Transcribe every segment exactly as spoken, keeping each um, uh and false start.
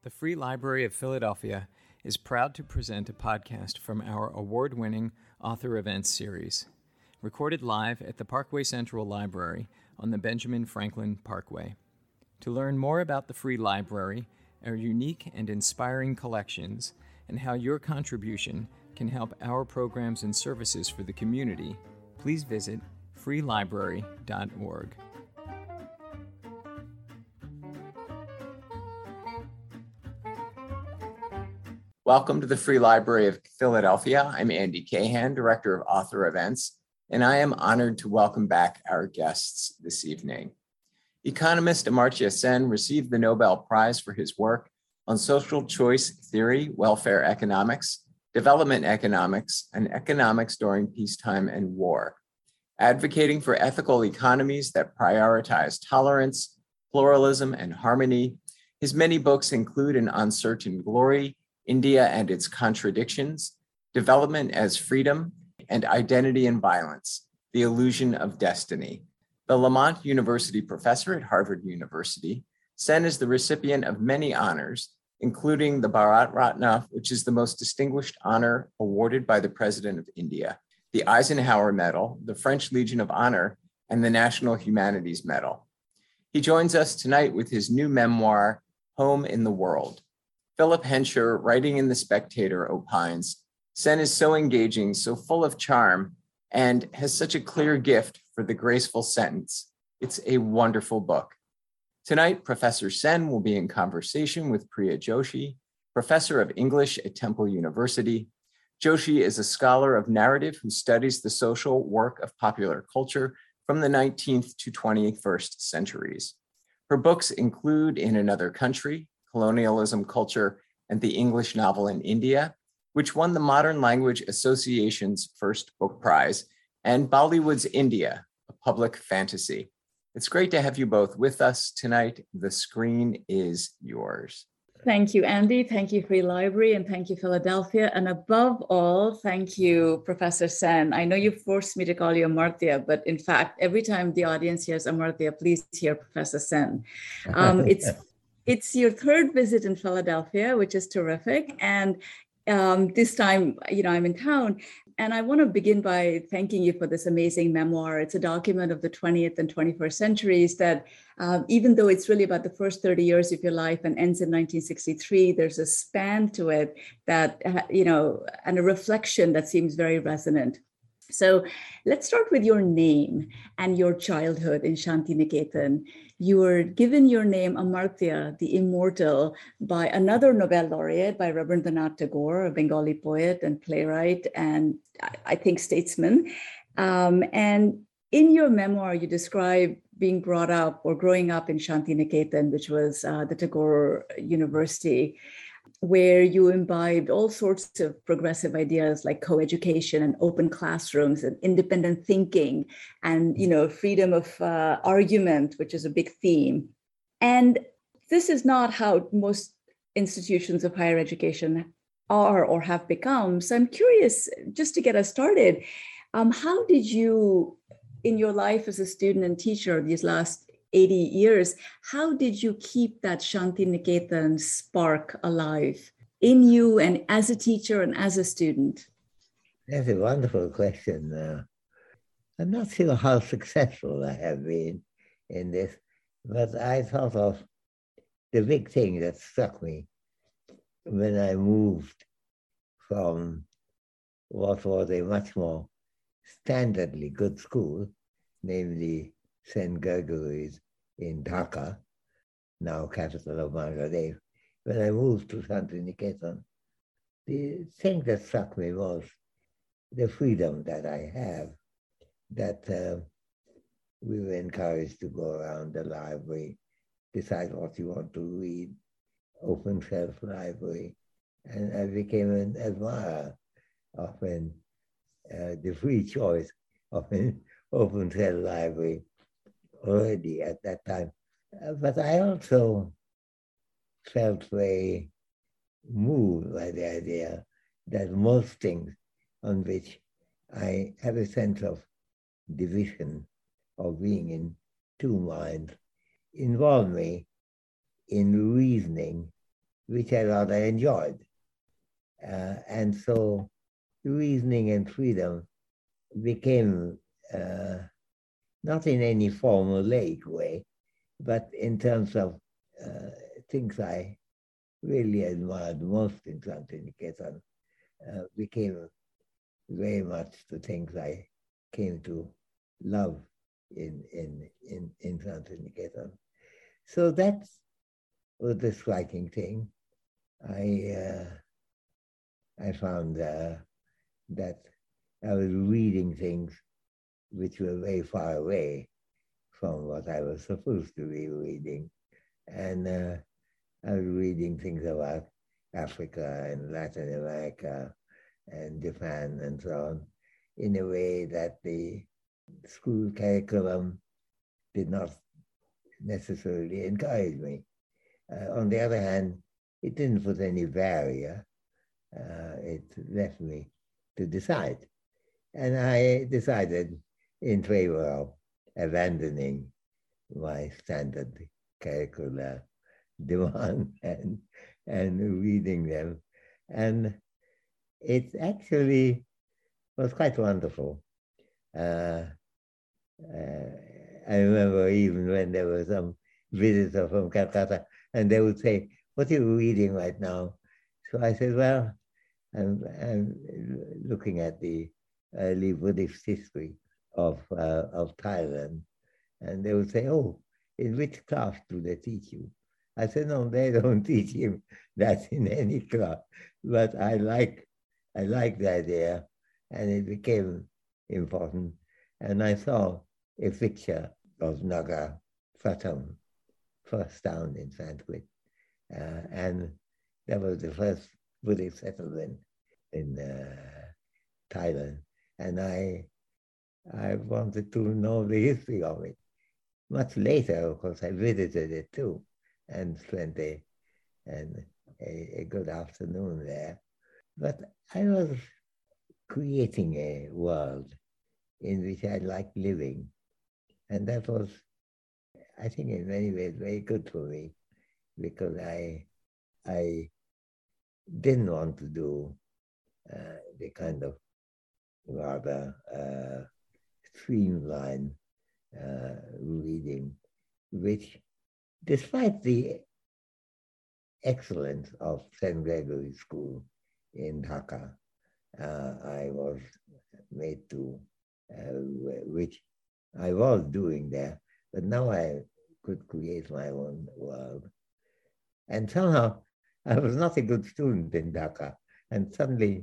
The Free Library of Philadelphia is proud to present a podcast from our award-winning Author Events series, recorded live at the Parkway Central Library on the Benjamin Franklin Parkway. To learn more about the Free Library, our unique and inspiring collections, and how your contribution can help our programs and services for the community, please visit free library dot org. Welcome to the Free Library of Philadelphia. I'm Andy Cahan, Director of Author Events, and I am honored to welcome back our guests this evening. Economist Amartya Sen received the Nobel Prize for his work on social choice theory, welfare economics, development economics, and economics during peacetime and war, advocating for ethical economies that prioritize tolerance, pluralism, and harmony. His many books include An Uncertain Glory, India and Its Contradictions, Development as Freedom, and Identity and Violence, The Illusion of Destiny. The Lamont University professor at Harvard University, Sen is the recipient of many honors, including the Bharat Ratna, which is the most distinguished honor awarded by the President of India, the Eisenhower Medal, the French Legion of Honor, and the National Humanities Medal. He joins us tonight with his new memoir, Home in the World. Philip Hensher, writing in The Spectator, opines, Sen is so engaging, so full of charm, and has such a clear gift for the graceful sentence. It's a wonderful book. Tonight, Professor Sen will be in conversation with Priya Joshi, Professor of English at Temple University. Joshi is a scholar of narrative who studies the social work of popular culture from the nineteenth to twenty-first centuries. Her books include In Another Country, Colonialism, Culture, and the English Novel in India, which won the Modern Language Association's first book prize, and Bollywood's India, a public fantasy. It's great to have you both with us tonight. The screen is yours. Thank you, Andy. Thank you, Free Library, and thank you, Philadelphia. And above all, thank you, Professor Sen. I know you forced me to call you Amartya, but in fact, every time the audience hears Amartya, please hear Professor Sen. Um, it's It's your third visit in Philadelphia, which is terrific. And um, this time, you know, I'm in town. And I want to begin by thanking you for this amazing memoir. It's a document of the twentieth and twenty-first centuries that, uh, even though it's really about the first thirty years of your life and ends in nineteen sixty-three, there's a span to it that, uh, you know, and a reflection that seems very resonant. So let's start with your name and your childhood in Shantiniketan. You were given your name Amartya, the immortal, by another Nobel laureate, by Rabindranath Tagore, a Bengali poet and playwright, and I think statesman. Um, and in your memoir, you describe being brought up or growing up in Shantiniketan, which was uh, the Tagore University, where you imbibed all sorts of progressive ideas like co-education and open classrooms and independent thinking and, you know, freedom of uh, argument, which is a big theme. And this is not how most institutions of higher education are or have become. So I'm curious, just to get us started, um, how did you, in your life as a student and teacher these last eighty years, how did you keep that Shantiniketan spark alive in you and as a teacher and as a student? That's a wonderful question. Uh, I'm not sure how successful I have been in this, but I thought of the big thing that struck me when I moved from what was a much more standardly good school, namely Saint Gregory's in Dhaka, now capital of Bangladesh. When I moved to Shantiniketan, the thing that struck me was the freedom that I have, that uh, we were encouraged to go around the library, decide what you want to read, open shelf library, and I became an admirer of an, uh, the free choice of an open shelf library already at that time. Uh, but I also felt very moved by the idea that most things on which I have a sense of division, of being in two minds, involve me in reasoning which I rather enjoyed. Uh, and so reasoning and freedom became uh, not in any formulaic way, but in terms of uh, things I really admired most in Shantiniketan, uh, became very much the things I came to love in in in, in Shantiniketan. So that was the striking thing. I uh, I found uh, that I was reading things which were very far away from what I was supposed to be reading. And uh, I was reading things about Africa and Latin America and Japan and so on in a way that the school curriculum did not necessarily encourage me. Uh, on the other hand, it didn't put any barrier. Uh, it left me to decide. And I decided in favor of abandoning my standard curricular demand and, and reading them. And it actually was quite wonderful. Uh, uh, I remember even when there was some visitor from Calcutta, and they would say, "What are you reading right now?" So I said, "Well, I'm, I'm looking at the early Buddhist history of, uh, of Thailand." And they would say, "Oh, in which class do they teach you?" I said, "No, they don't teach him that in any class." But I like, I like the idea, and it became important. And I saw a picture of Naga Pratham, first town in Sanskrit. Uh, and that was the first Buddhist settlement in uh, Thailand. And I, I wanted to know the history of it. Much later, of course, I visited it too and spent a, an, a, a good afternoon there. But I was creating a world in which I liked living. And that was, I think, in many ways very good for me, because I, I didn't want to do uh, the kind of rather uh, streamlined uh, reading, which, despite the excellence of Saint Gregory's School in Dhaka, uh, I was made to, uh, which I was doing there, but now I could create my own world. And somehow I was not a good student in Dhaka. And suddenly,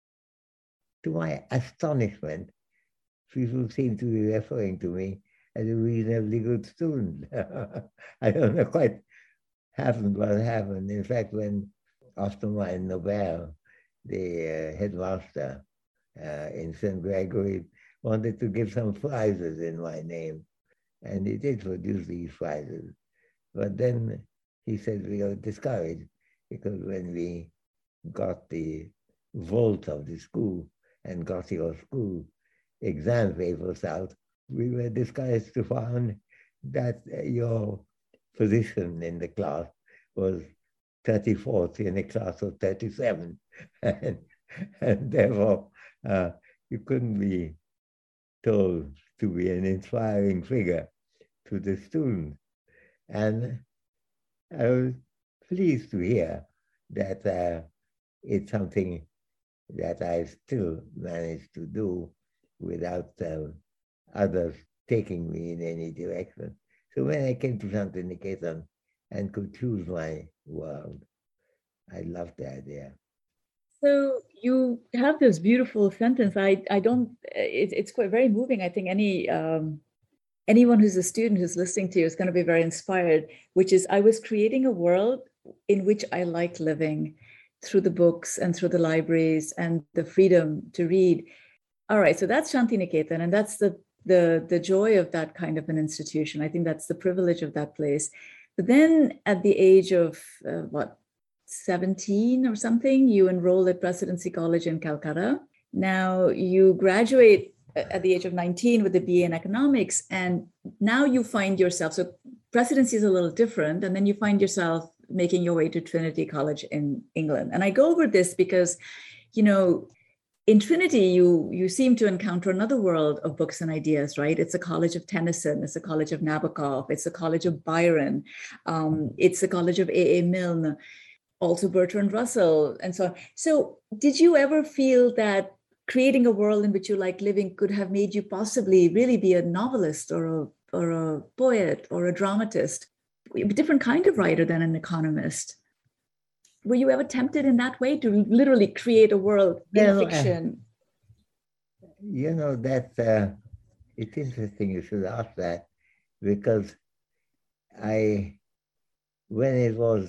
to my astonishment, people seem to be referring to me as a reasonably good student. I don't know quite happened what happened. In fact, when Ostermeyer Nobel, the uh, headmaster uh, in Saint Gregory, wanted to give some prizes in my name, and he did produce these prizes. But then he said we were discouraged, because when we got the vault of the school and got your school exam papers out, we were discouraged to find that your position in the class was thirty-fourth in a class of thirty-seven. and, and therefore, uh, you couldn't be told to be an inspiring figure to the students. And I was pleased to hear that uh, it's something that I still managed to do without uh, others taking me in any direction. So when I came to Shantiniketan and could choose my world, I loved the idea. So you have this beautiful sentence. I, I don't, it, it's quite very moving. I think any um, anyone who's a student who's listening to you is going to be very inspired, which is, I was creating a world in which I like living through the books and through the libraries and the freedom to read. All right, so that's Shantiniketan, and that's the, the, the joy of that kind of an institution. I think that's the privilege of that place. But then at the age of, uh, what, seventeen or something, you enroll at Presidency College in Calcutta. Now you graduate at the age of nineteen with a B A in economics, and now you find yourself, so Presidency is a little different, and then you find yourself making your way to Trinity College in England. And I go over this because, you know, in Trinity, you, you seem to encounter another world of books and ideas, right? It's a college of Tennyson, it's a college of Nabokov, it's a college of Byron, um, it's a college of A A Milne, also Bertrand Russell, and so on. So did you ever feel that creating a world in which you like living could have made you possibly really be a novelist or a, or a poet or a dramatist, a different kind of writer than an economist? Were you ever tempted in that way to literally create a world in Well, fiction? Uh, you know, that uh, it's interesting you should ask that, because I, when it was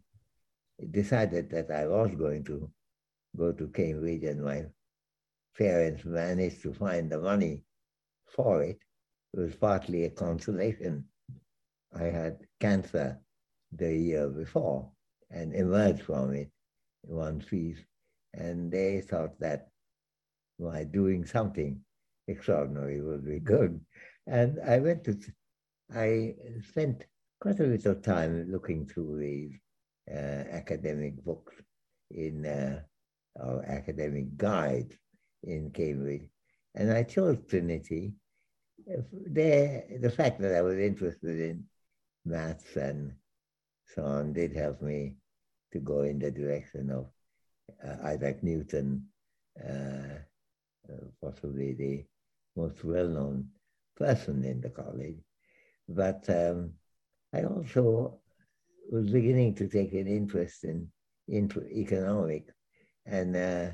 decided that I was going to go to Cambridge and my parents managed to find the money for it, it was partly a consolation. I had cancer the year before and emerged from it in one piece. And they thought that by doing something extraordinary would be good. And I went to, I spent quite a bit of time looking through these uh, academic books in, uh, or academic guides in Cambridge. And I chose Trinity. There, the fact that I was interested in maths and so on did help me to go in the direction of uh, Isaac Newton, uh, uh, possibly the most well-known person in the college. But um, I also was beginning to take an interest in, in economics. And uh,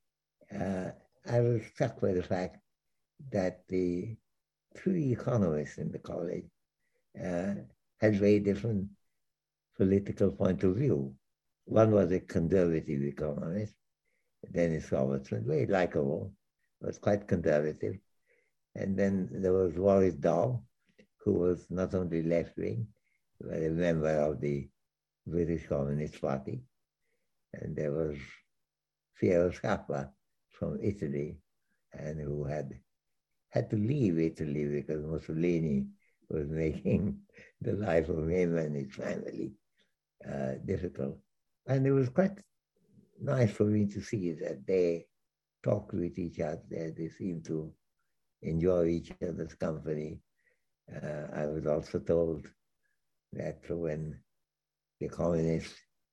uh, I was struck by the fact that the three economists in the college uh, had very different political point of view. One was a conservative economist, Dennis Robertson, very likable, was quite conservative. And then there was Wallis Dahl, who was not only left-wing, but a member of the British Communist Party. And there was Piero Scarpa from Italy, and who had had to leave Italy because Mussolini was making the life of him and his family uh, difficult. And it was quite nice for me to see that they talked with each other. They seemed to enjoy each other's company. Uh, I was also told that when the communist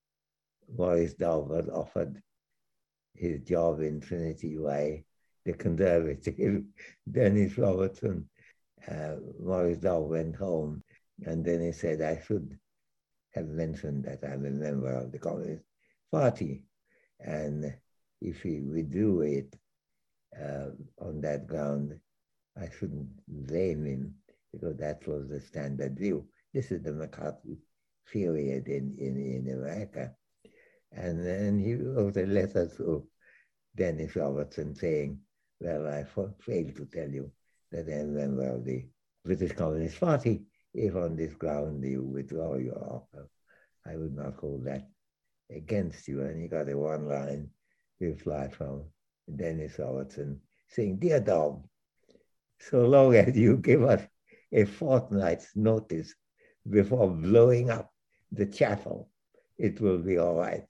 Wallis Dahl was offered his job in Trinity by the conservative Dennis Robertson, uh, Wallis Dahl went home, and then he said, I should have mentioned that I'm a member of the Communist Party. And if he withdrew it uh, on that ground, I shouldn't blame him, because that was the standard view. This is the McCarthy period in, in, in America. And then he wrote a letter to Dennis Robertson saying, well, I failed to tell you that I'm a member of the British Communist Party. If on this ground you withdraw your offer, I would not hold that against you. And he got a one-line reply from Dennis Robertson saying, dear Dom, so long as you give us a fortnight's notice before blowing up the chapel, it will be all right.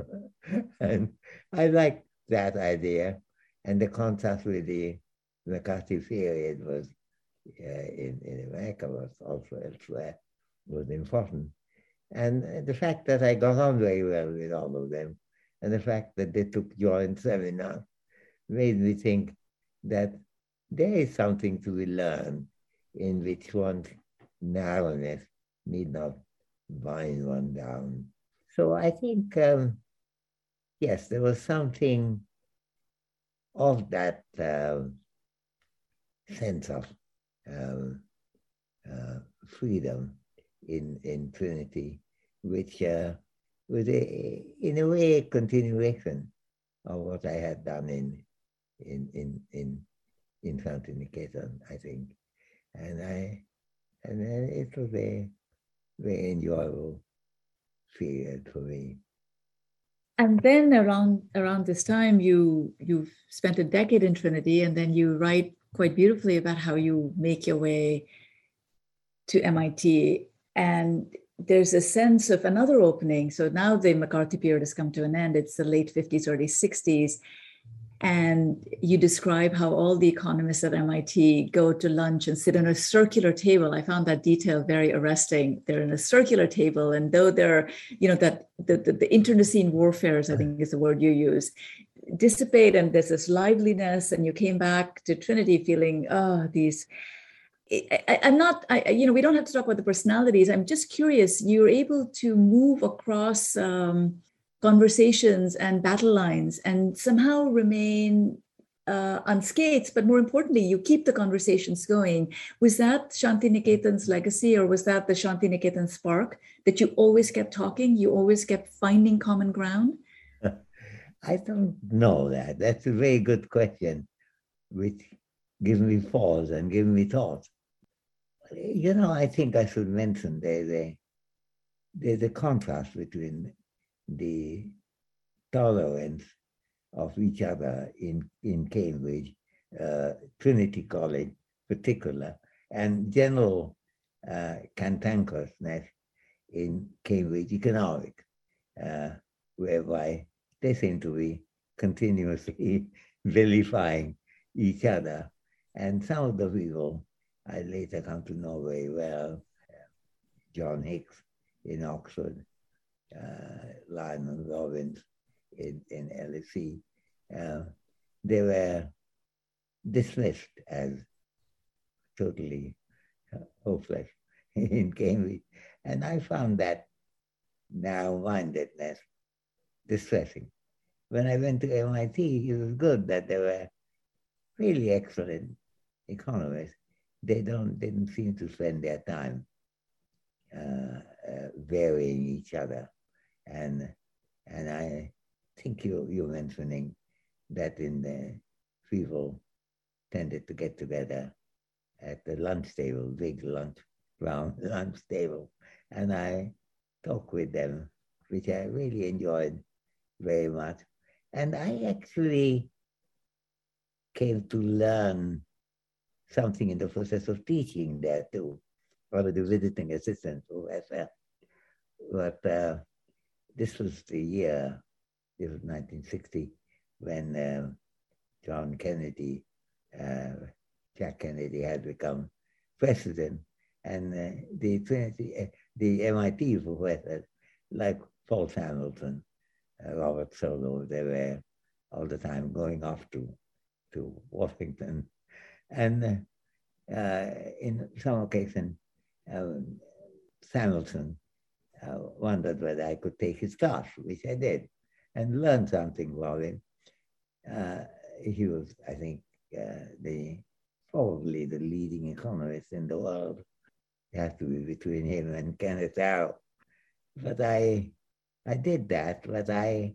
And I like that idea. And the contrast with the McCarthy period was uh, in, in America, was also elsewhere, was important. And the fact that I got on very well with all of them, and the fact that they took joint seminars, made me think that there is something to be learned in which one's narrowness need not bind one down. So I think, um, yes, there was something of that uh, sense of um, uh, freedom in, in Trinity, which uh, was a, in a way a continuation of what I had done in in in in, in Fountain Nicator, I think. And I and it was a very enjoyable period for me. And then around around this time, you you've spent a decade in Trinity, and then you write quite beautifully about how you make your way to M I T. And there's a sense of another opening. So now the McCarthy period has come to an end. It's the late fifties, early sixties. And you describe how all the economists at M I T go to lunch and sit on a circular table. I found that detail very arresting. They're in a circular table, and though they're, you know, that the, the, the internecine warfares, I think is the word you use, dissipate, and there's this liveliness, and you came back to Trinity feeling, oh, these, I, I'm not, I, you know, we don't have to talk about the personalities. I'm just curious, you're able to move across um, conversations and battle lines and somehow remain uh, unscathed, but more importantly, you keep the conversations going. Was that Shantiniketan's legacy, or was that the Shantiniketan spark that you always kept talking, you always kept finding common ground? I don't know that. That's a very good question, which gives me pause and gives me thought. You know, I think I should mention there's a, there's a contrast between the tolerance of each other in, in Cambridge, uh, Trinity College particular, and general uh, cantankerousness in Cambridge Economics, uh, whereby they seem to be continuously vilifying each other. And some of the people I later come to know very well, John Hicks in Oxford, uh, Lionel Robbins in, in L S E, uh, they were dismissed as totally uh, hopeless in Cambridge. And I found that narrow-mindedness distressing. When I went to M I T, it was good that there were really excellent economists. They don't didn't seem to spend their time uh, uh, varying each other, and and I think you you're mentioning that in the people tended to get together at the lunch table, big lunch round lunch table, and I talked with them, which I really enjoyed very much, and I actually came to learn something in the process of teaching there too, or the visiting assistant professor. But uh, this was the year, it was nineteen sixty, when uh, John Kennedy, uh, Jack Kennedy had become president, and uh, the Trinity, uh, the M I T professors, like Paul Hamilton, uh, Robert Solow, they were all the time going off to, to Washington. And uh, in some occasion, uh, Hamilton uh, wondered whether I could take his class, which I did, and learn something about him. Uh, he was, I think, uh, the probably the leading economist in the world. It has to be between him and Kenneth Arrow. But I, I did that. But I,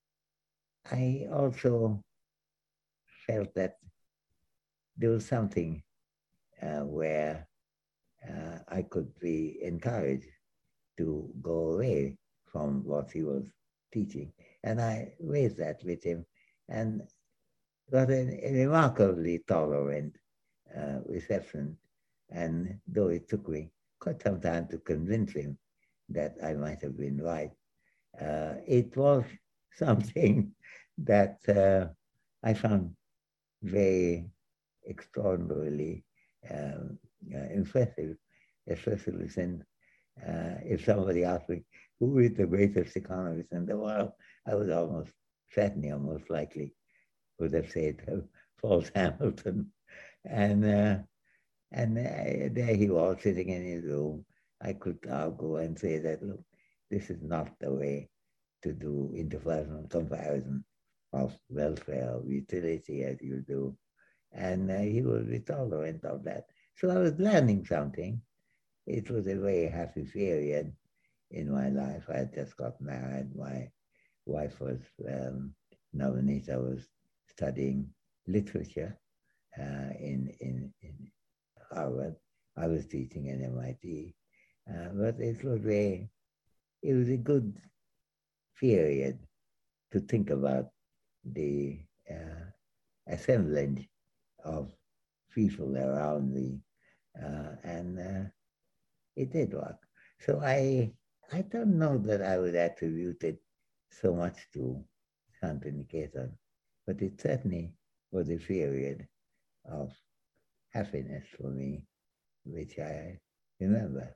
I also felt that there was something uh, where uh, I could be encouraged to go away from what he was teaching. And I raised that with him and got a, a remarkably tolerant uh, reception. And though it took me quite some time to convince him that I might have been right, uh, it was something that uh, I found very extraordinarily um, uh, impressive, especially since uh, if somebody asked me, who is the greatest economist in the world, I was almost certainly, almost likely would have said uh, Paul Hamilton. And, uh, and uh, there he was sitting in his room. I could now go and say that, look, this is not the way to do interpersonal comparison of welfare, of utility as you do. And uh, he was be tolerant of that. So I was learning something. It was a very happy period in my life. I had just got married. My wife was, um, Navneeta was studying literature uh, in, in, in Harvard. I was teaching in M I T. Uh, but it was a, it was a good period to think about the uh, assemblage of people around me, uh, and uh, it did work. So I I don't know that I would attribute it so much to Shantiniketan, but it certainly was a period of happiness for me, which I remember.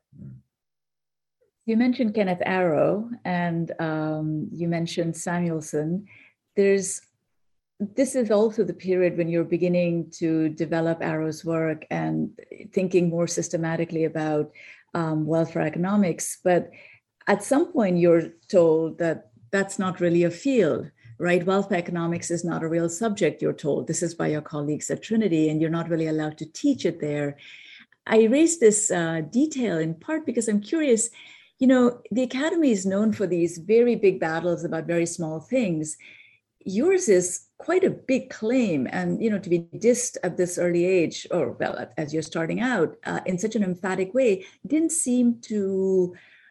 You mentioned Kenneth Arrow, and um, you mentioned Samuelson. There's this is also the period when you're beginning to develop Arrow's work and thinking more systematically about um, welfare economics. But at some point, you're told that that's not really a field, right? Welfare economics is not a real subject, you're told. This is by your colleagues at Trinity, and you're not really allowed to teach it there. I raised this uh, detail in part because I'm curious, you know, the academy is known for these very big battles about very small things. Yours is quite a big claim, and you know, to be dissed at this early age, or well, as you're starting out uh, in such an emphatic way, didn't seem to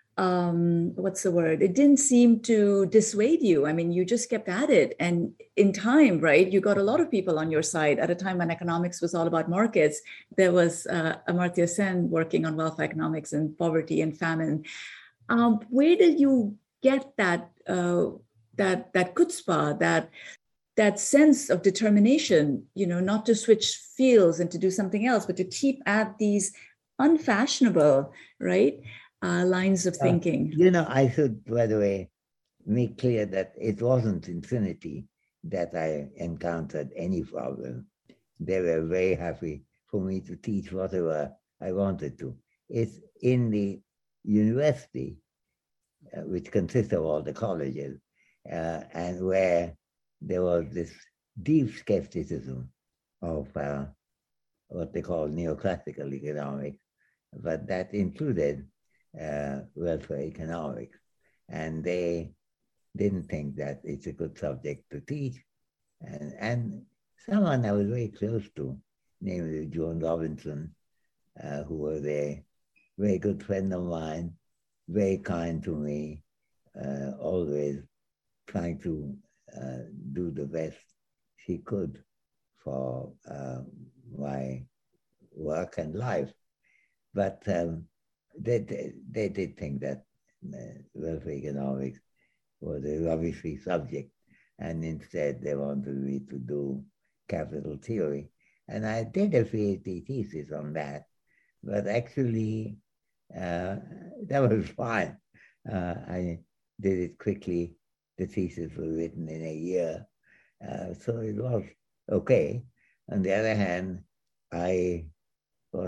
um what's the word it didn't seem to dissuade you. I mean, you just kept at it, and in time, right, you got a lot of people on your side at a time when economics was all about markets. There was uh, Amartya Sen working on welfare economics and poverty and famine. Um, where did you get that uh, that that chutzpah, that that sense of determination, you know, not to switch fields and to do something else, but to keep at these unfashionable, right, uh, lines of thinking? Uh, you know, I should, by the way, make clear that it wasn't in Trinity that I encountered any problem. They were very happy for me to teach whatever I wanted to. It's in the university, uh, which consists of all the colleges, uh, and where there was this deep skepticism of uh, what they call neoclassical economics, but that included uh, welfare economics. And they didn't think that it's a good subject to teach. And, and someone I was very close to, namely Joan Robinson, uh, who was a very good friend of mine, very kind to me, uh, always trying to uh, do the best she could for uh, my work and life. But um, they, they, they did think that uh, welfare economics was a rubbishy subject, and instead they wanted me to do capital theory. And I did a PhD thesis on that, but actually uh, that was fine. Uh, I did it quickly. The thesis was written in a year, uh, so it was okay. On the other hand, I was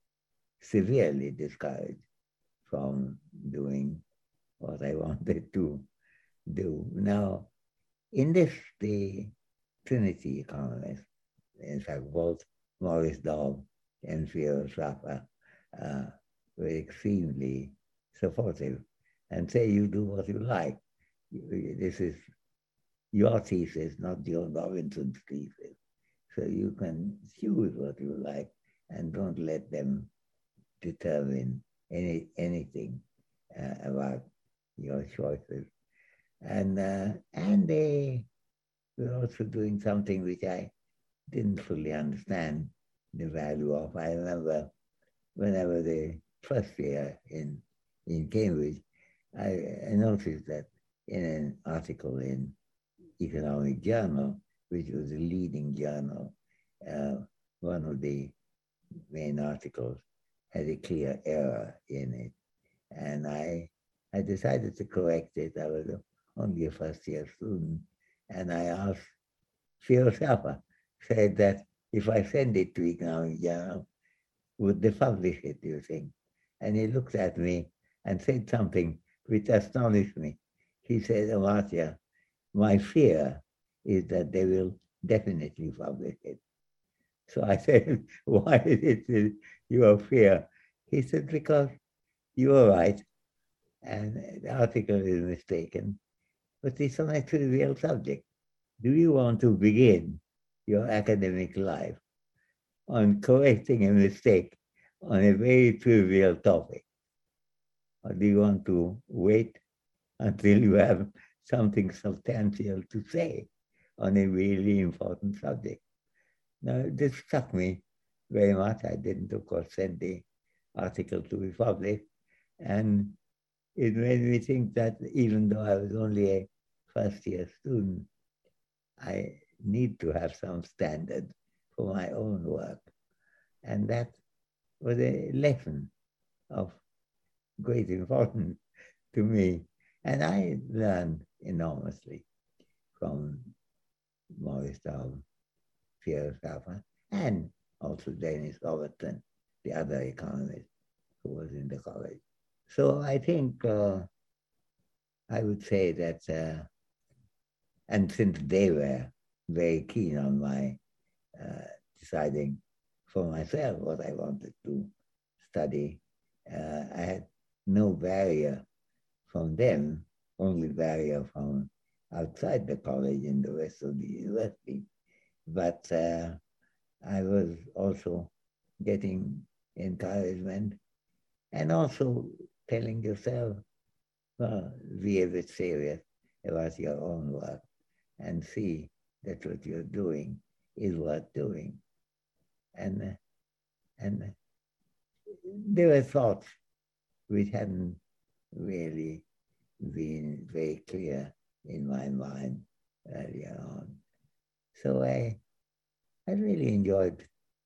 severely discouraged from doing what I wanted to do. Now, in this, the Trinity economists, in fact, both Maurice Daub and Fiona Schaffer, uh, were extremely supportive and say, you do what you like. This is your thesis, not Joan Robinson's thesis. So you can choose what you like and don't let them determine any anything uh, about your choices. And, uh, and they were also doing something which I didn't fully understand the value of. I remember when I was a first year in, in Cambridge, I, I noticed that in an article in Economic Journal, which was a leading journal, uh, one of the main articles had a clear error in it. And I, I decided to correct it. I was only a first year student. And I asked Phil Schaffer, said that if I send it to Economic Journal, would they publish it, do you think? And he looked at me and said something which astonished me. He said, Amartya, my fear is that they will definitely publish it. So I said, why is it your fear? He said, because you are right, and the article is mistaken, but it's on a trivial subject. Do you want to begin your academic life on correcting a mistake on a very trivial topic? Or do you want to wait until you have something substantial to say on a really important subject? Now, this struck me very much. I didn't, of course, send the article to be published. And it made me think that even though I was only a first year student, I need to have some standard for my own work. And that was a lesson of great importance to me. And I learned enormously from Maurice Daub, Pierre Schaeffer, and also Dennis Robertson, the other economist who was in the college. So I think uh, I would say that, uh, and since they were very keen on my uh, deciding for myself what I wanted to study, uh, I had no barrier from them, only barrier from outside the college and the rest of the university. But uh, I was also getting encouragement and also telling yourself, well, be a bit serious about your own work and see that what you're doing is worth doing. And, and there were thoughts which hadn't really been very clear in my mind earlier on. So I, I really enjoyed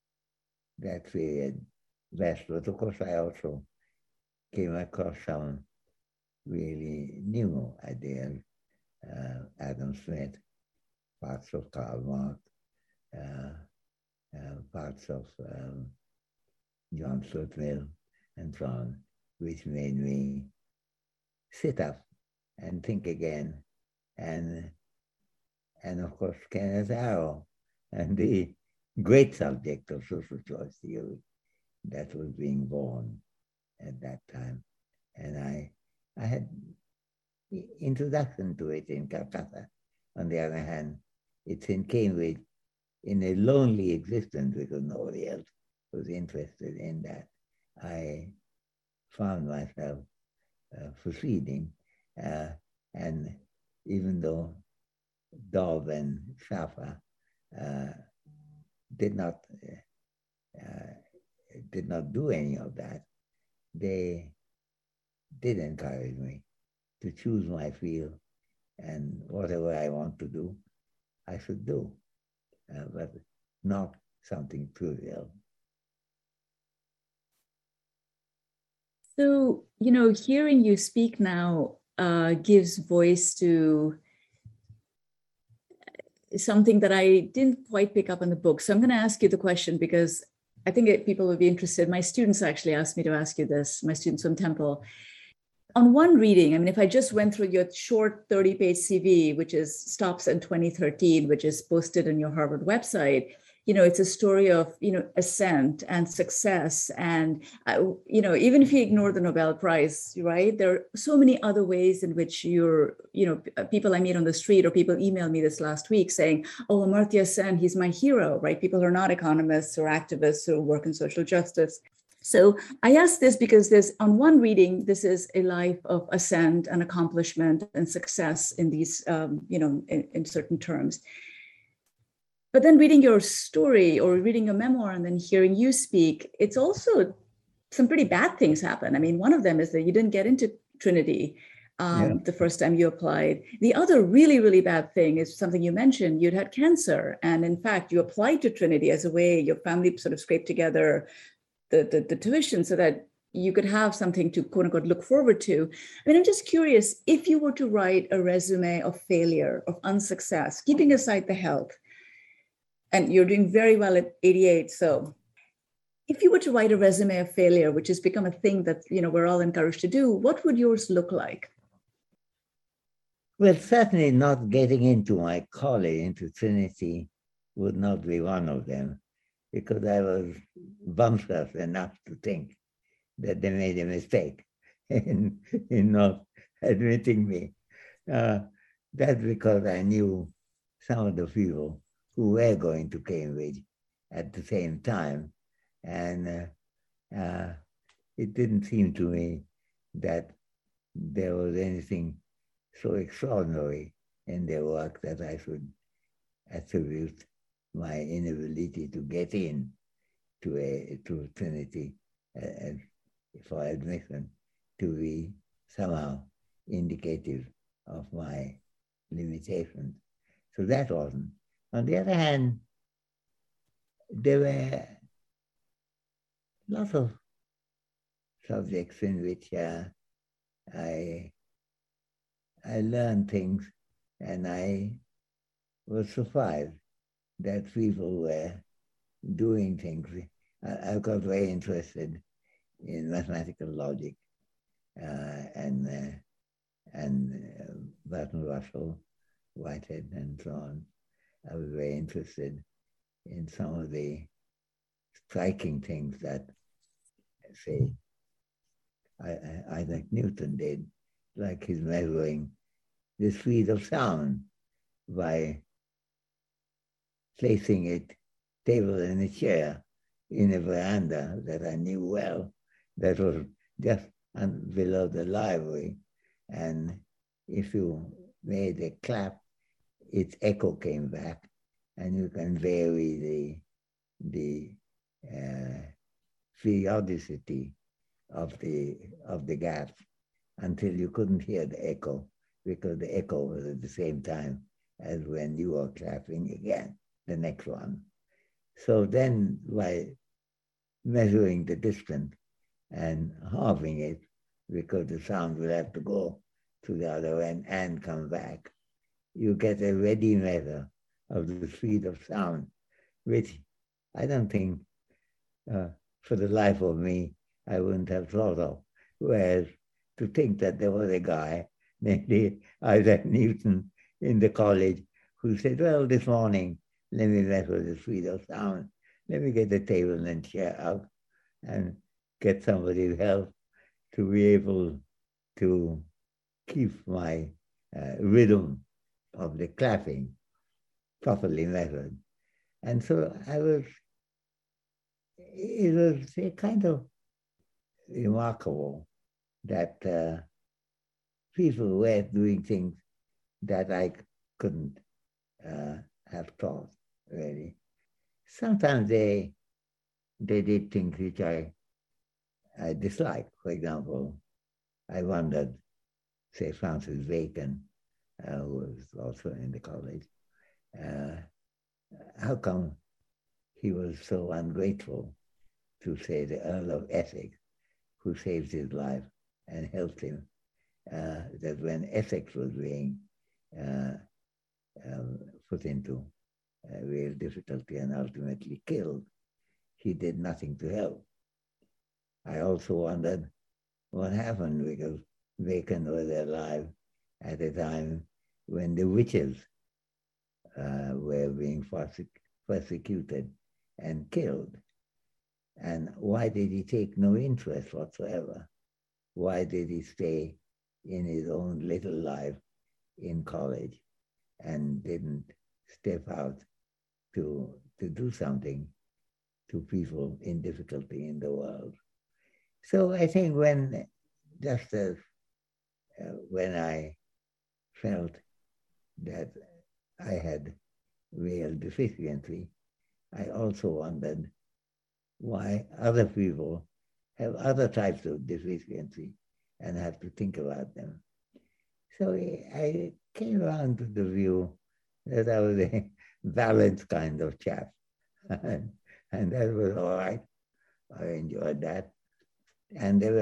that period best, but of course I also came across some really new ideas, uh, Adam Smith, parts of Karl Marx, uh, uh, parts of um, John Stuart Mill, and so on, which made me sit up and think again. And, and of course, Kenneth Arrow and the great subject of social choice theory that was being born at that time. And I, I had introduction to it in Calcutta. On the other hand, it's in Cambridge in a lonely existence because nobody else was interested in that. I found myself uh, proceeding, uh, and even though Daub and Schaeffer uh, did not uh, did not do any of that, they did encourage me to choose my field, and whatever I want to do, I should do, uh, but not something trivial. So, you know, hearing you speak now uh, gives voice to something that I didn't quite pick up in the book. So I'm going to ask you the question because I think it, people would be interested. My students actually asked me to ask you this, my students from Temple. On one reading, I mean, if I just went through your short thirty page C V, which is stops in twenty thirteen, which is posted on your Harvard website, you know, it's a story of, you know, ascent and success. And, uh, you know, even if you ignore the Nobel Prize, right, there are so many other ways in which you're, you know, people I meet on the street or people email me this last week saying, oh, Amartya Sen, he's my hero, right? People who are not economists or activists who work in social justice. So I ask this because there's, on one reading, this is a life of ascent and accomplishment and success in these, um, you know, in, in certain terms. But then reading your story or reading a memoir and then hearing you speak, it's also some pretty bad things happen. I mean, one of them is that you didn't get into Trinity um, yeah. the first time you applied. The other really, really bad thing is something you mentioned, you'd had cancer. And in fact, you applied to Trinity as a way your family sort of scraped together the, the, the tuition so that you could have something to quote unquote look forward to. I mean, I'm just curious, if you were to write a resume of failure, of unsuccess, keeping aside the health, and you're doing very well at eighty-eight. So if you were to write a resume of failure, which has become a thing that, you know, we're all encouraged to do, what would yours look like? Well, certainly not getting into my college, into Trinity, would not be one of them, because I was bumptious enough to think that they made a mistake in, in not admitting me. Uh, that's because I knew some of the people who were going to Cambridge at the same time. And uh, uh, it didn't seem to me that there was anything so extraordinary in their work that I should attribute my inability to get in to a to Trinity uh, for admission to be somehow indicative of my limitations. So that wasn't. On the other hand, there were lots of subjects in which uh, I I learned things, and I was surprised that people were doing things. I, I got very interested in mathematical logic uh, and uh, and uh, Bertrand Russell, Whitehead, and so on. I was very interested in some of the striking things that, say, I, I, Isaac Newton did, like his measuring the speed of sound by placing a table and a chair in a veranda that I knew well, that was just below the library. And if you made a clap, its echo came back, and you can vary the, the uh, periodicity of the, of the gaps until you couldn't hear the echo, because the echo was at the same time as when you were clapping again, the next one. So then by measuring the distance and halving it, because the sound will have to go to the other end and come back, you get a ready measure of the speed of sound, which I don't think, uh, for the life of me, I wouldn't have thought of. Whereas to think that there was a guy named Isaac Newton in the college who said, well, this morning, let me measure the speed of sound. Let me get the table and chair out and get somebody's help to be able to keep my uh, rhythm of the clapping properly measured. And so I was, it was a kind of remarkable that uh, people were doing things that I couldn't uh, have thought, really. Sometimes they they did things which I, I disliked. For example, I wondered, say, Francis Bacon, uh, who was also in the college, uh, how come he was so ungrateful to, say, the Earl of Essex, who saved his life and helped him, uh, that when Essex was being uh, um, put into uh, real difficulty and ultimately killed, he did nothing to help. I also wondered what happened, because Bacon was alive at a time when the witches uh, were being persec persecuted and killed. And why did he take no interest whatsoever? Why did he stay in his own little life in college and didn't step out to, to do something to people in difficulty in the world? So I think when, just as uh, when I felt that I had real deficiency, I also wondered why other people have other types of deficiency and have to think about them. So I came around to the view that I was a balanced kind of chap. and, and that was all right. I enjoyed that. And there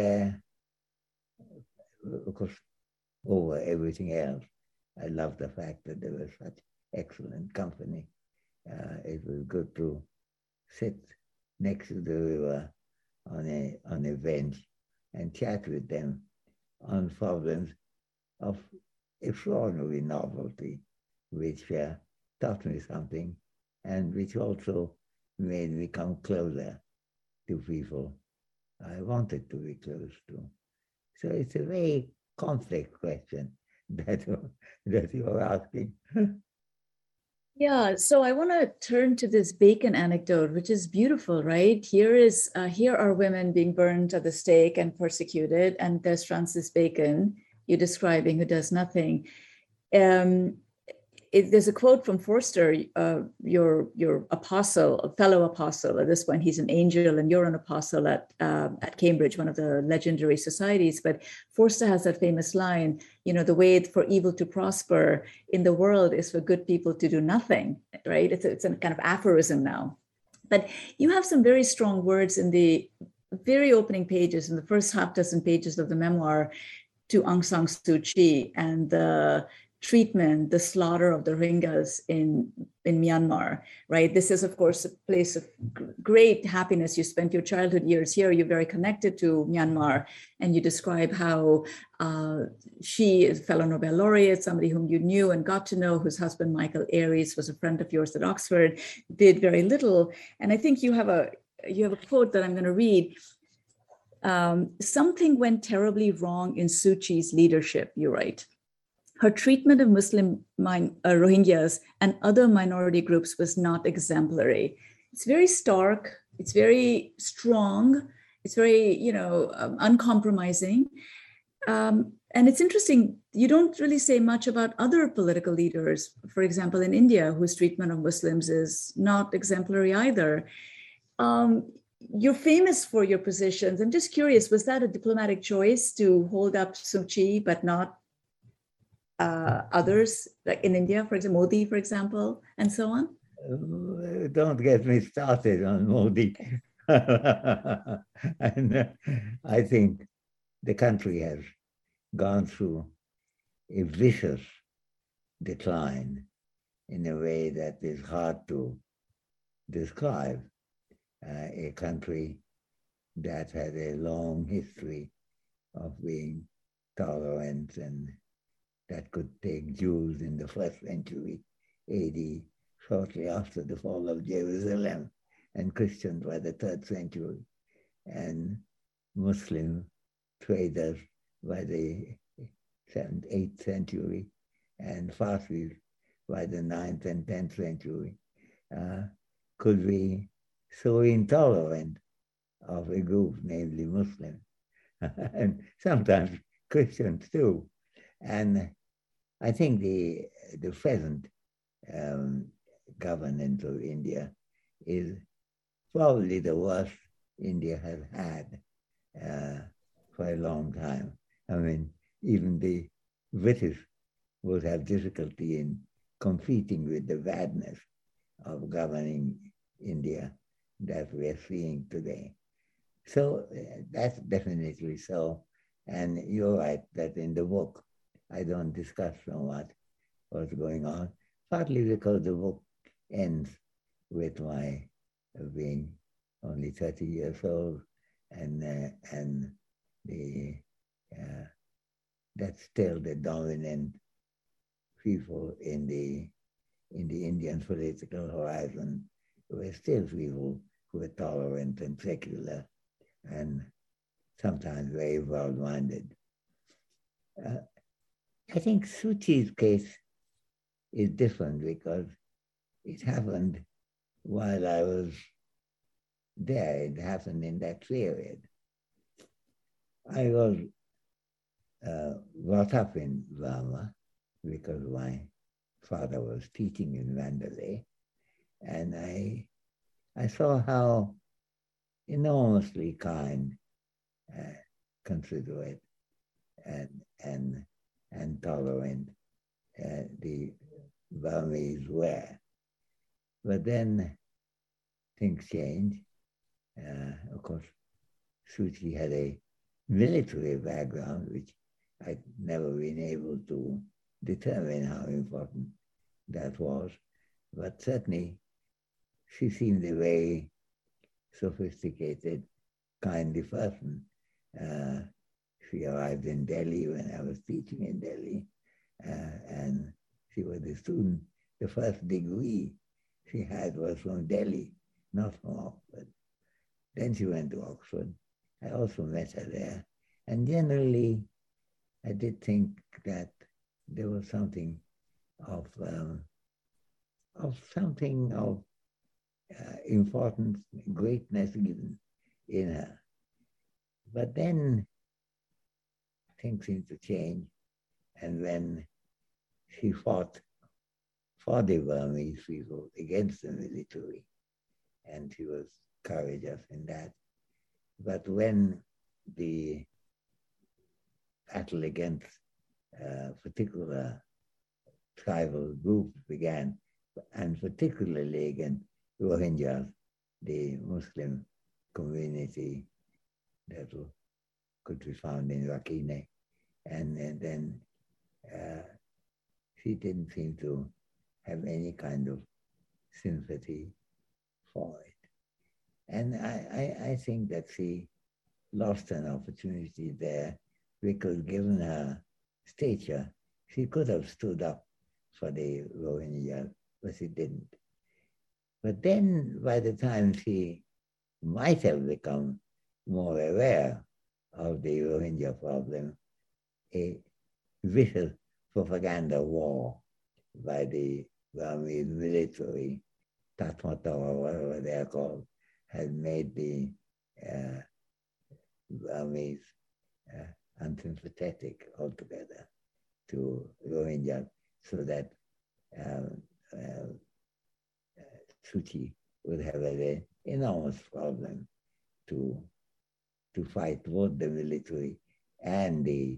were, of course, over everything else, I loved the fact that there was such excellent company. Uh, it was good to sit next to the river on a, on a bench and chat with them on problems of extraordinary novelty, which uh, taught me something and which also made me come closer to people I wanted to be close to. So it's a very complex question that, that you're asking. Yeah, so I want to turn to this Bacon anecdote, which is beautiful, right? Here is uh, here are women being burned at the stake and persecuted, and there's Francis Bacon you're describing who does nothing. Um, it, there's a quote from Forster, uh, your your apostle, a fellow apostle. At this point, he's an angel, and you're an apostle at uh, at Cambridge, one of the legendary societies. But Forster has that famous line: you know, the way for evil to prosper in the world is for good people to do nothing. Right? It's a, it's a kind of aphorism now. But you have some very strong words in the very opening pages, in the first half dozen pages of the memoir, to Aung San Suu Kyi and the treatment, the slaughter of the Rohingyas in, in Myanmar, right? This is, of course, a place of great happiness. You spent your childhood years here. You're very connected to Myanmar, and you describe how uh, she is a fellow Nobel laureate, somebody whom you knew and got to know, whose husband, Michael Aries, was a friend of yours at Oxford, did very little. And I think you have a, you have a quote that I'm going to read. Um, something went terribly wrong in Suu Kyi's leadership, you write. Her treatment of Muslim min- uh, Rohingyas and other minority groups was not exemplary. It's very stark. It's very strong. It's very, you know, um, uncompromising. Um, and it's interesting, you don't really say much about other political leaders, for example, in India, whose treatment of Muslims is not exemplary either. Um, You're famous for your positions. I'm just curious, was that a diplomatic choice to hold up Suu Kyi, but not uh, others, like in India, for example, Modi, for example, and so on? Uh, don't get me started on Modi. And uh, I think the country has gone through a vicious decline in a way that is hard to describe. Uh, a country that had a long history of being tolerant and that could take Jews in the first century A D, shortly after the fall of Jerusalem, and Christians by the third century, and Muslim traders by the seventh, eighth century, and Farsis by the ninth and tenth century, uh, could be so intolerant of a group, namely Muslims, and sometimes Christians too. And I think the, the present um, governance of India is probably the worst India has had uh, for a long time. I mean, even the British would have difficulty in competing with the badness of governing India that we're seeing today. So uh, that's definitely so. And you're right that in the book, I don't discuss so much what's going on, partly because the book ends with my uh, being only thirty years old, and uh, and the uh, that's still the dominant people in the in the Indian political horizon. We're still people who are tolerant and secular, and sometimes very broad-minded. Uh, I think Suu Kyi's case is different because it happened while I was there. It happened in that period. I was uh, brought up in Burma because my father was teaching in Mandalay, and I I saw how enormously kind, uh, considerate, and and and tolerant uh, the Burmese were. But then things changed. Uh, of course, Suu Kyi had a military background, which I'd never been able to determine how important that was. But certainly, she seemed a very sophisticated, kindly person. Uh, she arrived in Delhi when I was teaching in Delhi, uh, and she was a student. The first degree she had was from Delhi, not from Oxford. Then she went to Oxford. I also met her there. And generally, I did think that there was something of, um, of something of uh, importance, greatness given in her. But then things seemed to change. And when she fought for the Burmese people against the military. And she was courageous in that. But when the battle against uh, particular tribal groups began, and particularly against Rohingyas, the Muslim community that could be found in Rakhine, and, and then uh, she didn't seem to have any kind of sympathy for it. And I, I, I think that she lost an opportunity there because given her stature, she could have stood up for the Rohingyas, but she didn't. But then by the time she might have become more aware of the Rohingya problem, a vicious propaganda war by the Burmese military, Tatmata or whatever they are called, had made the uh, Burmese uh, unsympathetic altogether to Rohingya, so that um, uh, Suu Kyi would have an enormous problem to, to fight both the military and the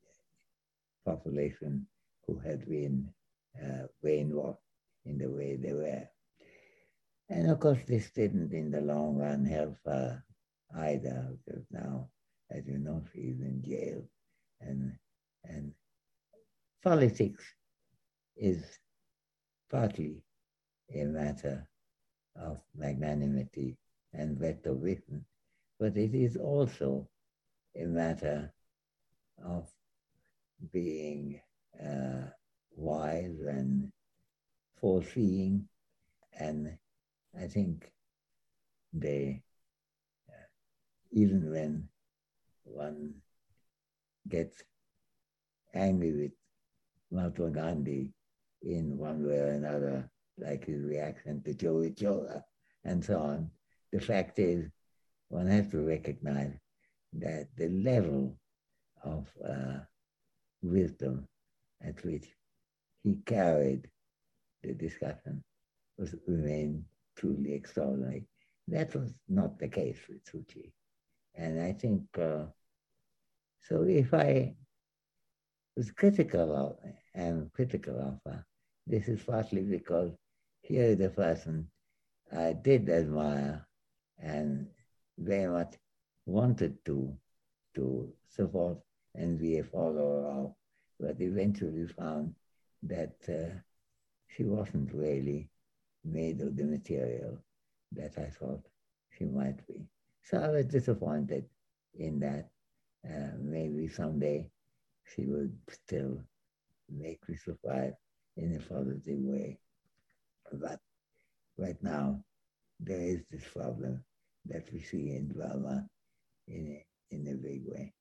population who had been uh, brainwashed in the way they were. And of course, this didn't in the long run help her either, because now, as you know, she's in jail. And, and politics is partly a matter of magnanimity and better vision, but it is also a matter of being uh, wise and foreseeing. And I think they, uh, even when one gets angry with Mahatma Gandhi in one way or another, like his reaction to Joey Chola and so on, the fact is one has to recognize that the level of uh, wisdom at which he carried the discussion was remained truly extraordinary. That was not the case with Suu Kyi. And I think, uh, so if I was critical of, am critical of her, this is partly because here is a person I did admire and very much wanted to, to support and be a follower of, but eventually found that uh, she wasn't really made of the material that I thought she might be. So I was disappointed in that. Uh, maybe someday she would still make me survive in a positive way. But right now, there is this problem that we see in Burma in a, in a big way.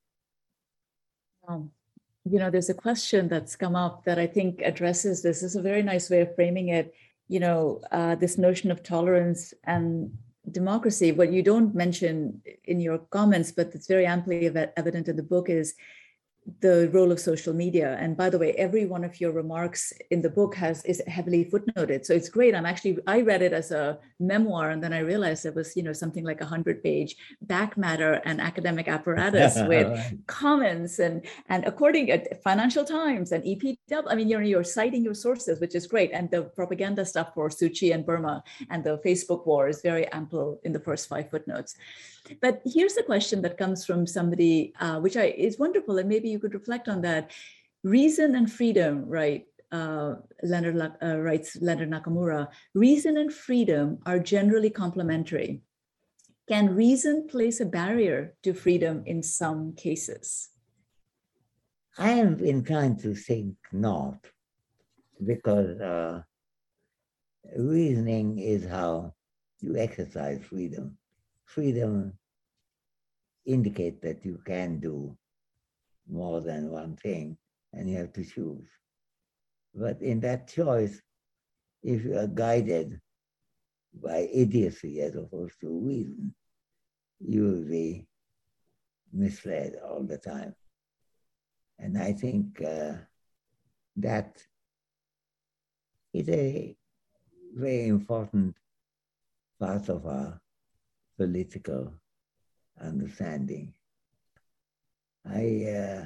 Um, you know, there's a question that's come up that I think addresses this. This is a very nice way of framing it. You know, uh, this notion of tolerance and democracy. What you don't mention in your comments, but it's very amply evident in the book, is the role of social media. And by the way, every one of your remarks in the book has is heavily footnoted. So it's great. I'm actually, I read it as a memoir, and then I realized it was, you know, something like a hundred page back matter and academic apparatus with comments and, and according to Financial Times and E P W, I mean, you're, you're citing your sources, which is great. And the propaganda stuff for Suu Kyi and Burma and the Facebook war is very ample in the first five footnotes. But here's a question that comes from somebody, uh, which I, is wonderful, and maybe you could reflect on that. Reason and freedom, right? Uh, Leonard uh, writes Leonard Nakamura. Reason and freedom are generally complementary. Can reason place a barrier to freedom in some cases? I am inclined to think not, because uh, reasoning is how you exercise freedom. Freedom indicates that you can do more than one thing, and you have to choose. But in that choice, if you are guided by idiocy as opposed to reason, you will be misled all the time. And I think uh, that is a very important part of our political understanding. I, uh,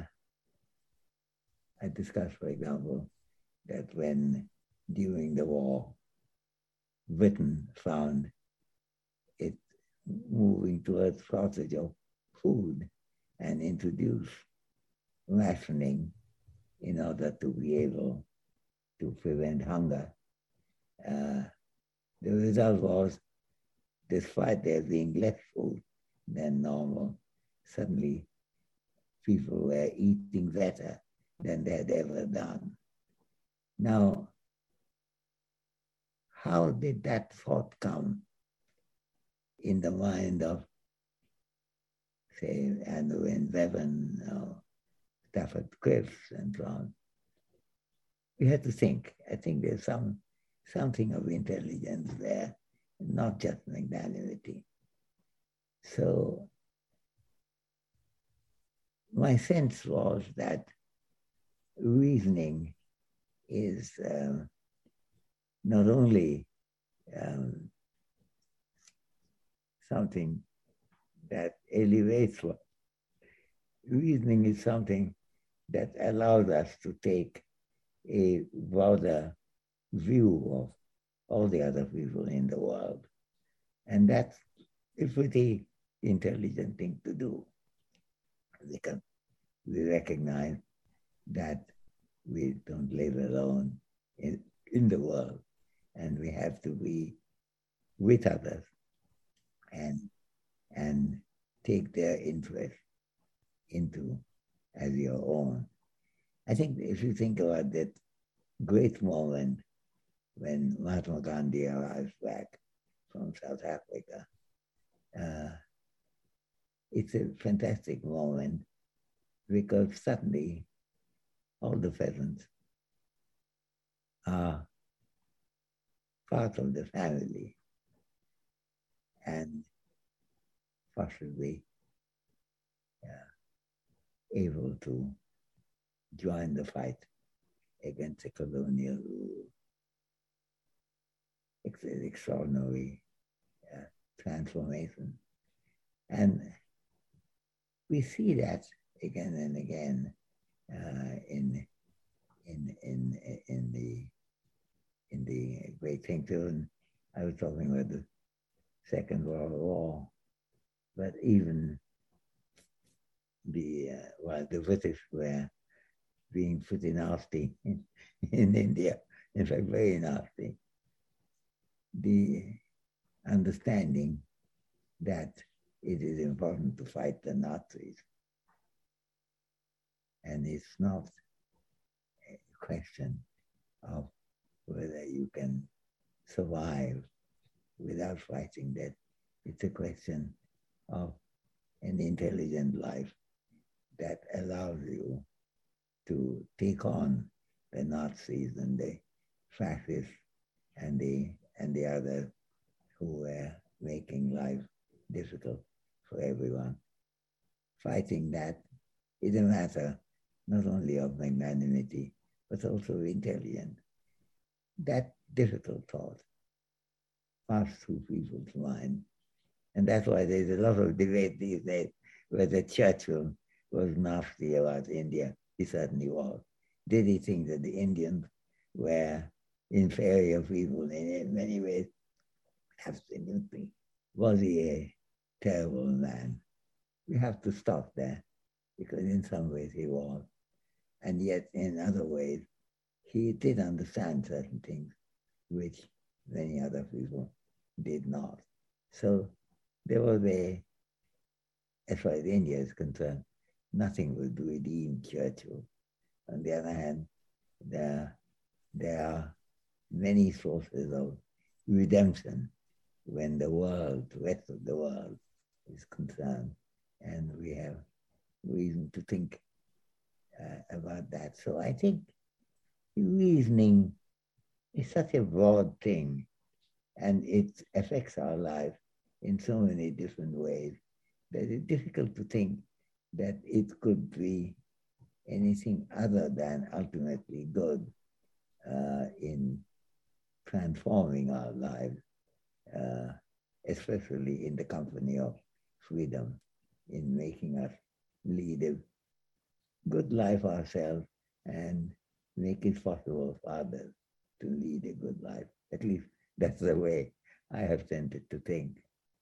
I discussed, for example, that when during the war, Britain found it moving towards shortage of food and introduced rationing in order to be able to prevent hunger. Uh, the result was, despite there being less food than normal, suddenly people were eating better than they had ever done. Now, how did that thought come in the mind of, say, Andrew and Bevan, or Stafford Cripps, and so on? We had to think. I think there's some something of intelligence there, not just magnanimity. So my sense was that reasoning is um, not only um, something that elevates one, reasoning is something that allows us to take a broader view of all the other people in the world. And that's a pretty intelligent thing to do, because we recognize that we don't live alone in, in the world, and we have to be with others and, and take their interest into as your own. I think if you think about that great moment when Mahatma Gandhi arrives back from South Africa, uh, it's a fantastic moment, because suddenly all the peasants are part of the family and possibly uh, able to join the fight against the colonial rule. It's an extraordinary uh, transformation. And we see that again and again uh, in, in, in, in, the, in the great thing too. And I was talking about the Second World War, but even the, uh, while the British were being pretty nasty in, in India, in fact, very nasty, the understanding that it is important to fight the Nazis. And it's not a question of whether you can survive without fighting that. It's a question of an intelligent life that allows you to take on the Nazis and the fascists and the and the others who were making life difficult for everyone. Fighting that is a matter not only of magnanimity, but also intelligence. That difficult thought passed through people's mind. And that's why there's a lot of debate these days whether Churchill was nasty about India. He certainly was. Did he think that the Indians were inferior people in many ways? Absolutely. Was he a terrible man? We have to stop there, because in some ways he was. And yet in other ways, he did understand certain things which many other people did not. So there was a, as far as India is concerned, nothing would redeem Churchill. On the other hand, there, there are many sources of redemption when the world, the rest of the world is concerned. And we have reason to think uh, about that. So I think reasoning is such a broad thing, and it affects our life in so many different ways that it's difficult to think that it could be anything other than ultimately good uh, in transforming our lives, uh, especially in the company of freedom, in making us lead a good life ourselves and make it possible for others to lead a good life. At least that's the way I have tended to think.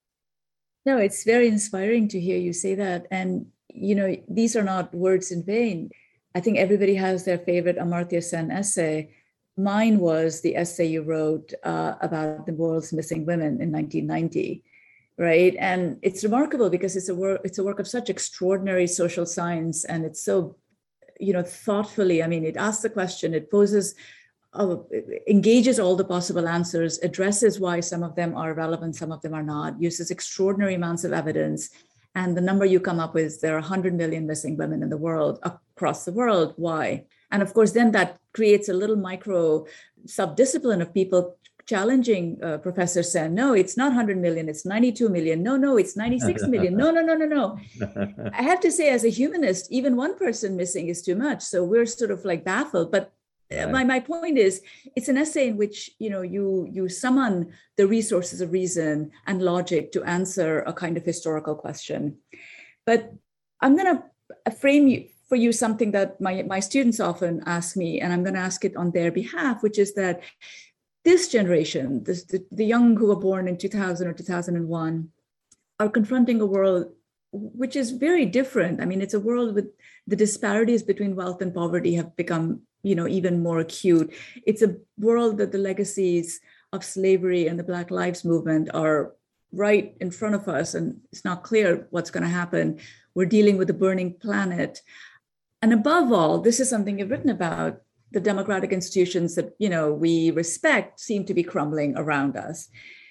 No, it's very inspiring to hear you say that. And, you know, these are not words in vain. I think everybody has their favorite Amartya Sen essay. Mine was the essay you wrote uh, about the world's missing women in nineteen ninety, right? And it's remarkable because it's a work, it's a work of such extraordinary social science, and it's so, you know, thoughtfully, I mean, it asks the question, it poses, uh, it engages all the possible answers, addresses why some of them are relevant, some of them are not, uses extraordinary amounts of evidence. And the number you come up with, there are one hundred million missing women in the world, across the world. Why? And of course, then that creates a little micro subdiscipline of people challenging uh, Professor Sen. No, it's not one hundred million, it's ninety-two million. No, no, it's ninety-six million. No, no, no, no, no. I have to say, as a humanist, even one person missing is too much. So we're sort of like baffled. But right. my, my point is, it's an essay in which, you know, you, you summon the resources of reason and logic to answer a kind of historical question. But I'm going to frame you, for you something that my, my students often ask me, and I'm going to ask it on their behalf, which is that this generation, this, the, the young who were born in two thousand or two thousand one, are confronting a world which is very different. I mean, it's a world with the disparities between wealth and poverty have become, you know, even more acute. It's a world that the legacies of slavery and the Black Lives Movement are right in front of us, and it's not clear what's going to happen. We're dealing with a burning planet. And above all, this is something you've written about, the democratic institutions that, you know, we respect seem to be crumbling around us.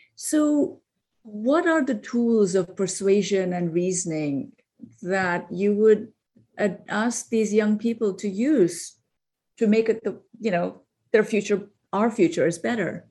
So what are the tools of persuasion and reasoning that you would ask these young people to use to make it the, you know, their future, our future is better?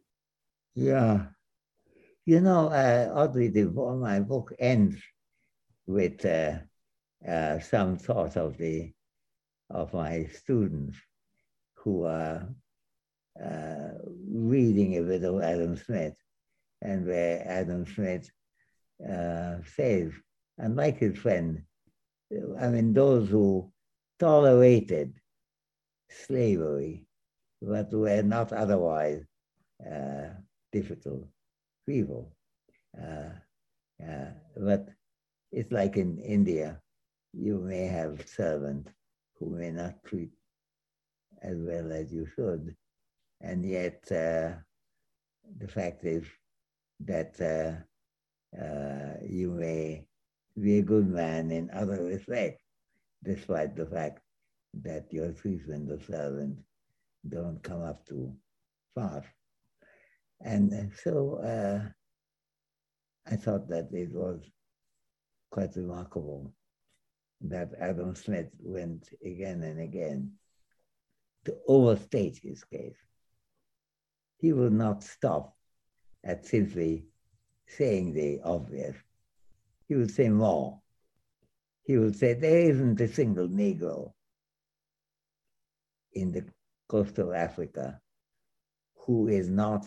Yeah. You know, uh, Audrey, the, my book ends with uh, uh, some thought of the of my students who are uh, reading a bit of Adam Smith, and where Adam Smith uh, says, and like his friend, I mean, those who tolerated slavery, but were not otherwise uh, difficult people. Uh, uh, but it's like in India, you may have servants who may not treat as well as you should. And yet uh, the fact is that uh, uh, you may be a good man in other respects, despite the fact that your treatment of servants don't come up to par. And so uh, I thought that it was quite remarkable that Adam Smith went again and again to overstate his case. He would not stop at simply saying the obvious. He would say more. He would say there isn't a single Negro in the coast of Africa who is not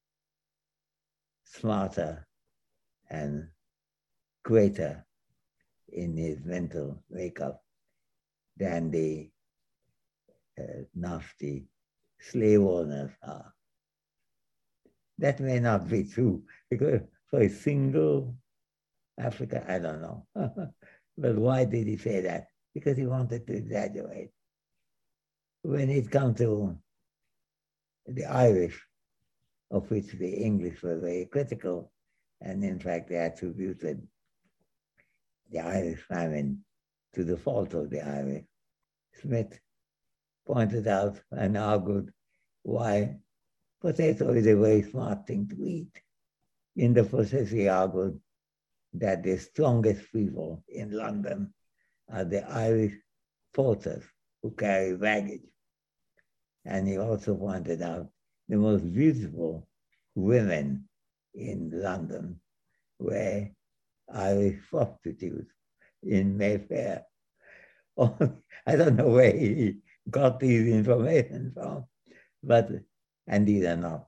smarter and greater in his mental makeup than the uh, nasty slave owners are. That may not be true, because for a single Africa, I don't know. But why did he say that? Because he wanted to exaggerate. When it comes to the Irish, of which the English were very critical, and in fact they attributed the Irish famine to the fault of the Irish, Smith pointed out and argued why potato is a very smart thing to eat. In the process, he argued that the strongest people in London are the Irish porters who carry baggage. And he also pointed out the most beautiful women in London were Irish prostitutes in Mayfair. I don't know where he got these information from, but, and these are not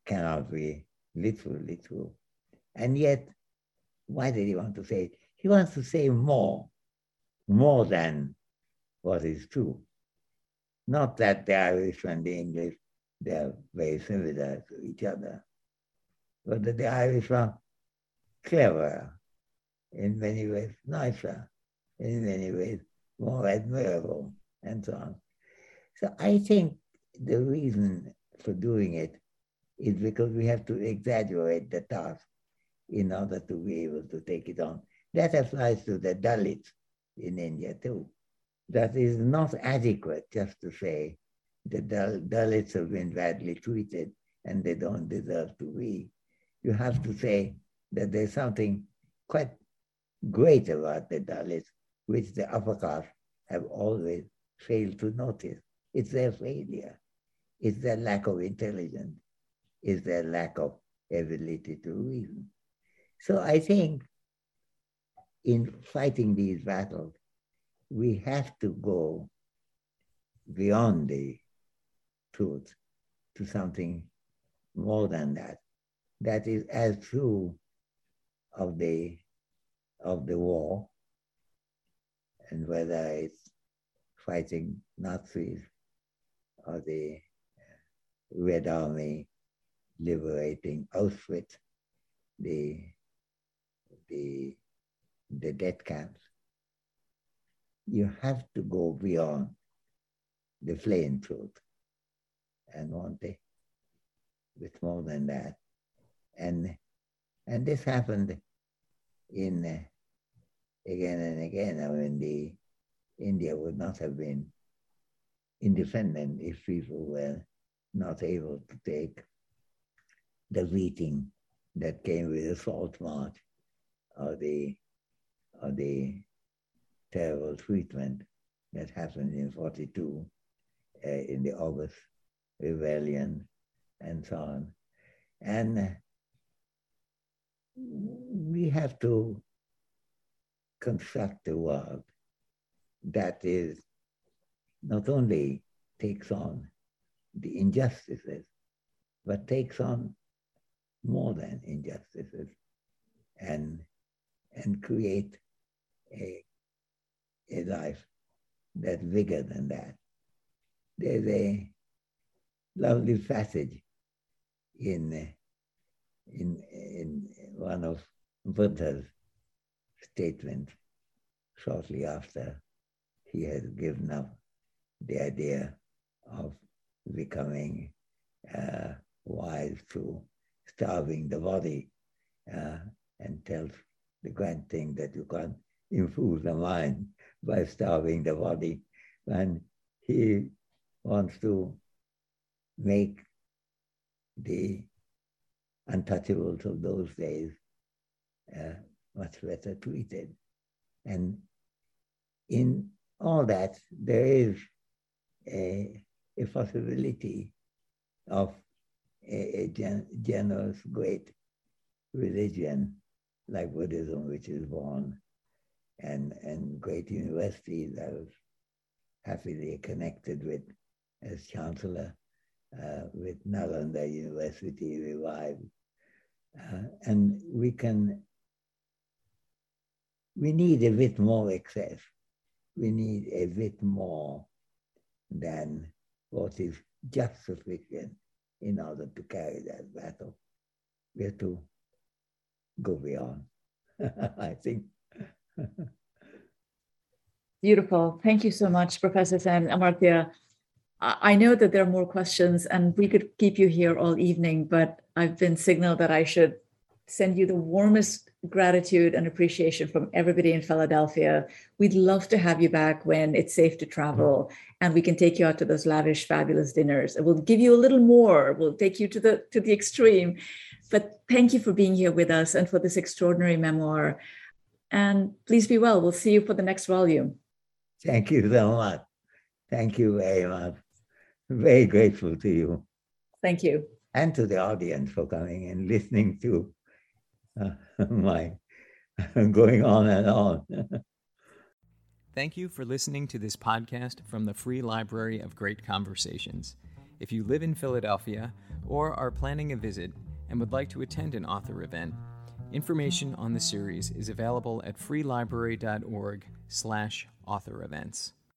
cannot be literally true. And yet, why did he want to say it? He wants to say more, more than what is true. Not that the Irish and the English, they're very similar to each other, but that the Irish are cleverer, in many ways nicer, in many ways more admirable, and so on. So I think the reason for doing it is because we have to exaggerate the task in order to be able to take it on. That applies to the Dalits in India too. That is not adequate just to say the Dal- Dalits have been badly treated and they don't deserve to be. You have to say that there's something quite great about the Dalits, which the upper caste have always failed to notice. It's their failure. It's their lack of intelligence. It's their lack of ability to reason. So I think in fighting these battles, we have to go beyond the truth to something more than that. That is as true of the of the war, and whether it's fighting Nazis or the Red Army liberating Auschwitz, the the the death camps. You have to go beyond the plain truth and want it with more than that. And and this happened in uh, again and again. I mean, the India would not have been independent if people were not able to take the beating that came with the Salt March or the or the terrible treatment that happened in forty-two uh, in the August Rebellion and so on. And uh, we have to construct a world that is not only takes on the injustices, but takes on more than injustices and, and create a, a life that's bigger than that. There's a lovely passage in, in, in one of Buddha's statements shortly after he has given up the idea of becoming uh, wise through starving the body, uh, and tells the grand thing that you can't improve the mind by starving the body. And he wants to make the untouchables of those days uh, much better treated. And in all that, there is a, a possibility of a, a gen, generous, great religion like Buddhism, which is born, and, and great universities I was happily connected with as chancellor, uh, with Nalanda University revived. Uh, and we can, we need a bit more excess. We need a bit more than what is just sufficient in order to carry that battle. We have to go beyond, I think. Beautiful. Thank you so much, Professor Sen. Amartya, I know that there are more questions and we could keep you here all evening, but I've been signaled that I should send you the warmest gratitude and appreciation from everybody in Philadelphia. We'd love to have you back when it's safe to travel and we can take you out to those lavish, fabulous dinners. And we'll give you a little more. We'll take you to the, to the extreme. But thank you for being here with us and for this extraordinary memoir. And please be well. We'll see you for the next volume. Thank you so much. Thank you very much. Very grateful to you. Thank you. And to the audience for coming and listening to uh, my going on and on. Thank you for listening to this podcast from the Free Library of Great Conversations. If you live in Philadelphia or are planning a visit and would like to attend an author event, information on the series is available at freelibrary dot org slash author events.